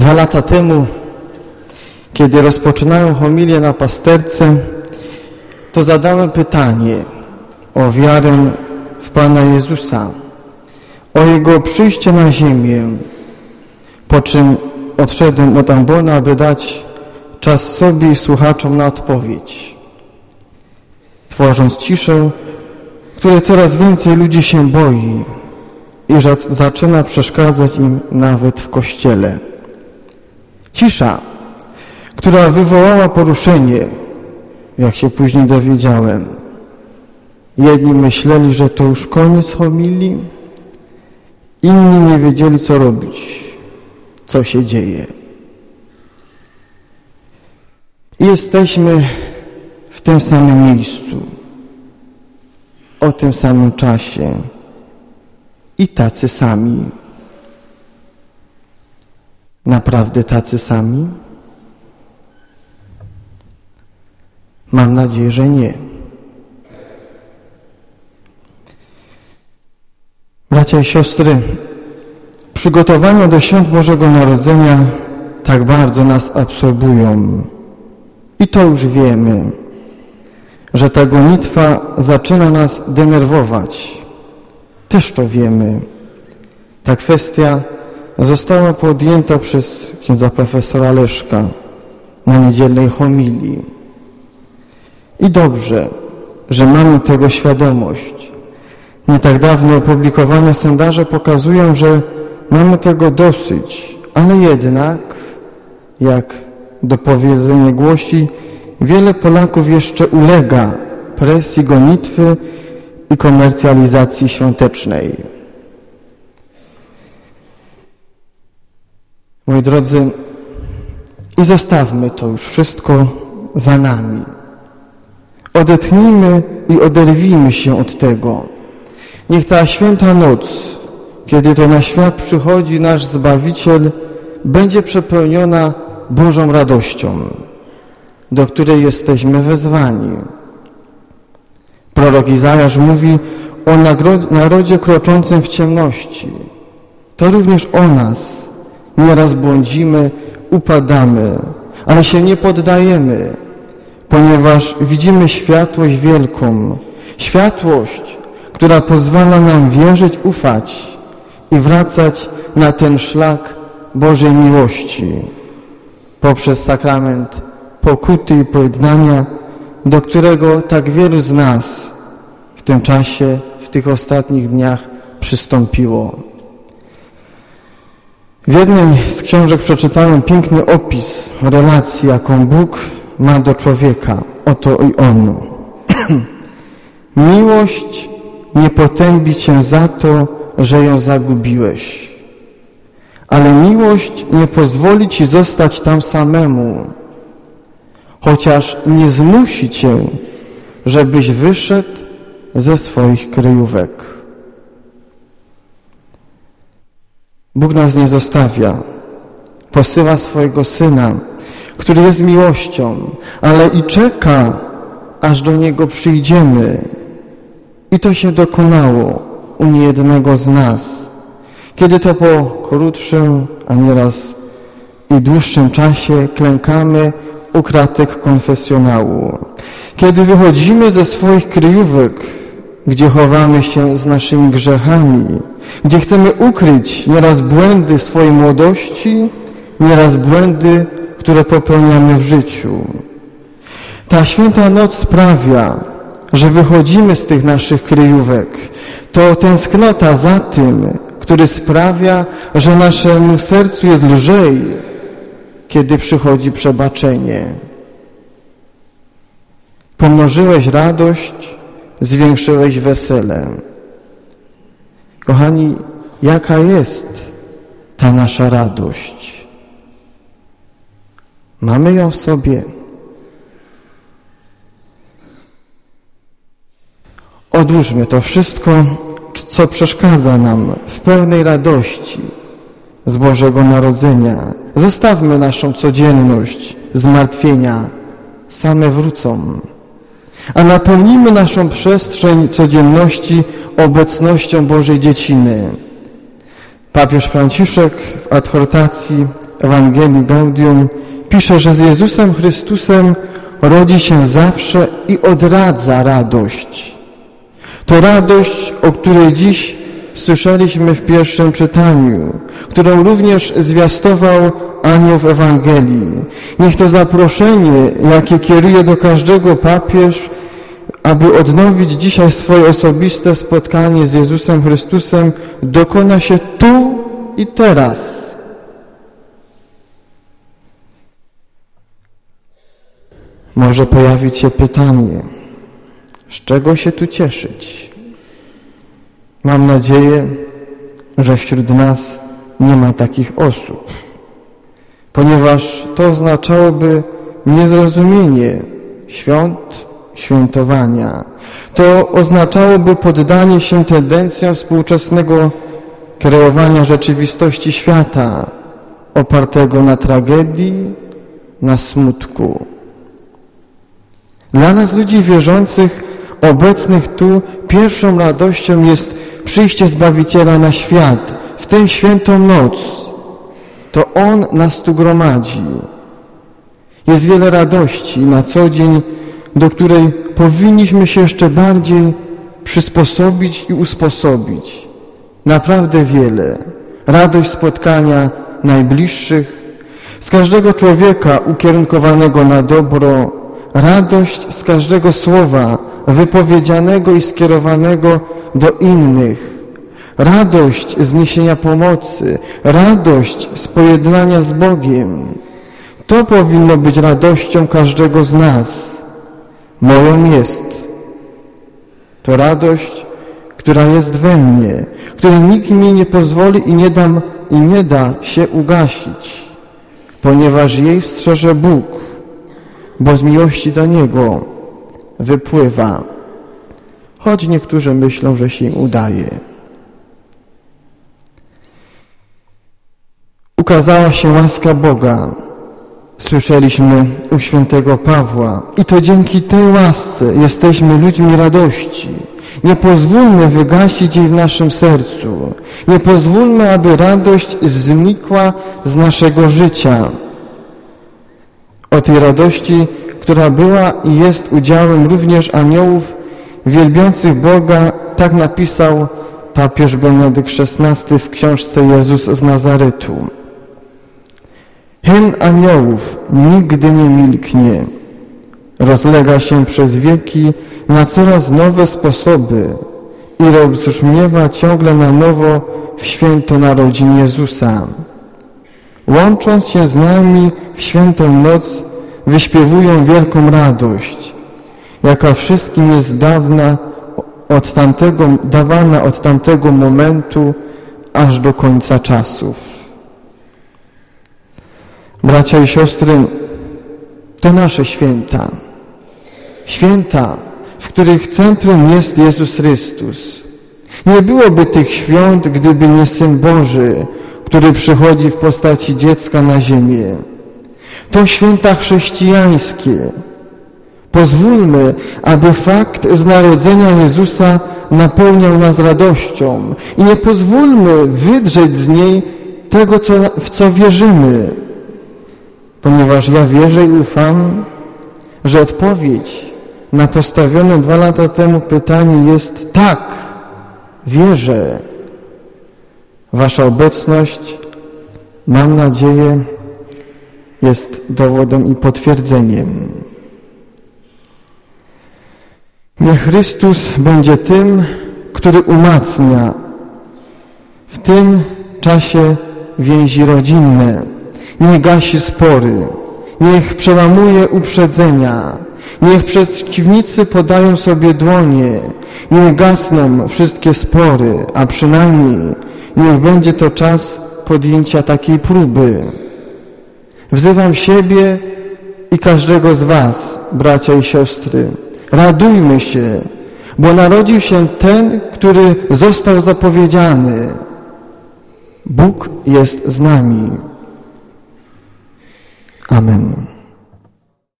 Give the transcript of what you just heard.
2 lata temu, kiedy rozpoczynałem homilię na pasterce, to zadałem pytanie o wiarę w Pana Jezusa, o Jego przyjście na ziemię, po czym odszedłem od ambona, aby dać czas sobie i słuchaczom na odpowiedź. Tworząc ciszę, której coraz więcej ludzi się boi i zaczyna przeszkadzać im nawet w kościele. Cisza, która wywołała poruszenie, jak się później dowiedziałem. Jedni myśleli, że to już koniec homilii, inni nie wiedzieli, co robić, co się dzieje. I jesteśmy w tym samym miejscu, o tym samym czasie i tacy sami. Naprawdę tacy sami? Mam nadzieję, że nie. Bracia i siostry, przygotowania do świąt Bożego Narodzenia tak bardzo nas absorbują. I to już wiemy, że ta gonitwa zaczyna nas denerwować. Też to wiemy. Ta kwestia została podjęta przez księdza profesora Leszka na niedzielnej homilii. I dobrze, że mamy tego świadomość. Nie tak dawno opublikowane sondaże pokazują, że mamy tego dosyć, ale jednak, jak dopowiedzenie głosi, wiele Polaków jeszcze ulega presji gonitwy i komercjalizacji świątecznej. Moi drodzy, i zostawmy to już wszystko za nami. Odetchnijmy i oderwijmy się od tego. Niech ta święta noc, kiedy to na świat przychodzi nasz Zbawiciel, będzie przepełniona Bożą radością, do której jesteśmy wezwani. Prorok Izajasz mówi o narodzie kroczącym w ciemności. To również o nas. Nieraz błądzimy, upadamy, ale się nie poddajemy, ponieważ widzimy światłość wielką. Światłość, która pozwala nam wierzyć, ufać i wracać na ten szlak Bożej miłości poprzez sakrament pokuty i pojednania, do którego tak wielu z nas w tym czasie, w tych ostatnich dniach przystąpiło. W jednej z książek przeczytałem piękny opis relacji, jaką Bóg ma do człowieka. Oto i on. Miłość nie potępi cię za to, że ją zagubiłeś, ale miłość nie pozwoli ci zostać tam samemu, chociaż nie zmusi cię, żebyś wyszedł ze swoich kryjówek. Bóg nas nie zostawia. Posyła swojego Syna, który jest miłością, ale i czeka, aż do Niego przyjdziemy. I to się dokonało u niejednego z nas. Kiedy to po krótszym, a nieraz i dłuższym czasie klękamy u kratek konfesjonału. Kiedy wychodzimy ze swoich kryjówek, gdzie chowamy się z naszymi grzechami, gdzie chcemy ukryć nieraz błędy swojej młodości, nieraz błędy, które popełniamy w życiu. Ta święta noc sprawia, że wychodzimy z tych naszych kryjówek. To tęsknota za tym, który sprawia, że naszemu sercu jest lżej, kiedy przychodzi przebaczenie. Pomnożyłeś radość, zwiększyłeś wesele. Kochani, jaka jest ta nasza radość? Mamy ją w sobie. Odłóżmy to wszystko, co przeszkadza nam w pełnej radości z Bożego Narodzenia. Zostawmy naszą codzienność, zmartwienia. Same wrócą. A napełnijmy naszą przestrzeń codzienności obecnością Bożej Dzieciny. Papież Franciszek w adhortacji Ewangelii Gaudium pisze, że z Jezusem Chrystusem rodzi się zawsze i odradza radość. To radość, o której dziś słyszeliśmy w pierwszym czytaniu, którą również zwiastował anioł w Ewangelii. Niech to zaproszenie, jakie kieruje do każdego papież, aby odnowić dzisiaj swoje osobiste spotkanie z Jezusem Chrystusem, dokona się tu i teraz. Może pojawić się pytanie, z czego się tu cieszyć? Mam nadzieję, że wśród nas nie ma takich osób, ponieważ to oznaczałoby niezrozumienie świąt, świętowania. To oznaczałoby poddanie się tendencjom współczesnego kreowania rzeczywistości świata, opartego na tragedii, na smutku. Dla nas, ludzi wierzących, obecnych tu, pierwszą radością jest przyjście Zbawiciela na świat, w tę świętą noc. To On nas tu gromadzi. Jest wiele radości na co dzień, do której powinniśmy się jeszcze bardziej przysposobić i usposobić. Naprawdę wiele. Radość spotkania najbliższych, z każdego człowieka ukierunkowanego na dobro, radość z każdego słowa wypowiedzianego i skierowanego do innych, radość z niesienia pomocy, radość z pojednania z Bogiem. To powinno być radością każdego z nas. Moją jest. To radość, która jest we mnie, której nikt mi nie pozwoli i nie da się ugasić, ponieważ jej strzeże Bóg, bo z miłości do Niego wypływa, choć niektórzy myślą, że się im udaje. Ukazała się łaska Boga, słyszeliśmy u świętego Pawła, i to dzięki tej łasce jesteśmy ludźmi radości. Nie pozwólmy wygasić jej w naszym sercu. Nie pozwólmy, aby radość znikła z naszego życia. O tej radości, która była i jest udziałem również aniołów wielbiących Boga, tak napisał papież Benedykt XVI w książce Jezus z Nazaretu. Hymn aniołów nigdy nie milknie. Rozlega się przez wieki na coraz nowe sposoby i rozbrzmiewa ciągle na nowo w święto narodzin Jezusa. Łącząc się z nami w świętą noc, wyśpiewują wielką radość, jaka wszystkim jest dawana od tamtego momentu aż do końca czasów. Bracia i siostry, to nasze święta. Święta, w których centrum jest Jezus Chrystus. Nie byłoby tych świąt, gdyby nie Syn Boży, który przychodzi w postaci dziecka na ziemię. To święta chrześcijańskie. Pozwólmy, aby fakt z narodzenia Jezusa napełniał nas radością i nie pozwólmy wydrzeć z niej tego, w co wierzymy. Ponieważ ja wierzę i ufam, że odpowiedź na postawione 2 lata temu pytanie jest tak, wierzę. Wasza obecność, mam nadzieję, jest dowodem i potwierdzeniem. Niech Chrystus będzie tym, który umacnia w tym czasie więzi rodzinne. Niech gasi spory, niech przełamuje uprzedzenia, niech przeciwnicy podają sobie dłonie, niech gasną wszystkie spory, a przynajmniej niech będzie to czas podjęcia takiej próby. Wzywam siebie i każdego z was, bracia i siostry, radujmy się, bo narodził się ten, który został zapowiedziany. Bóg jest z nami. Amen.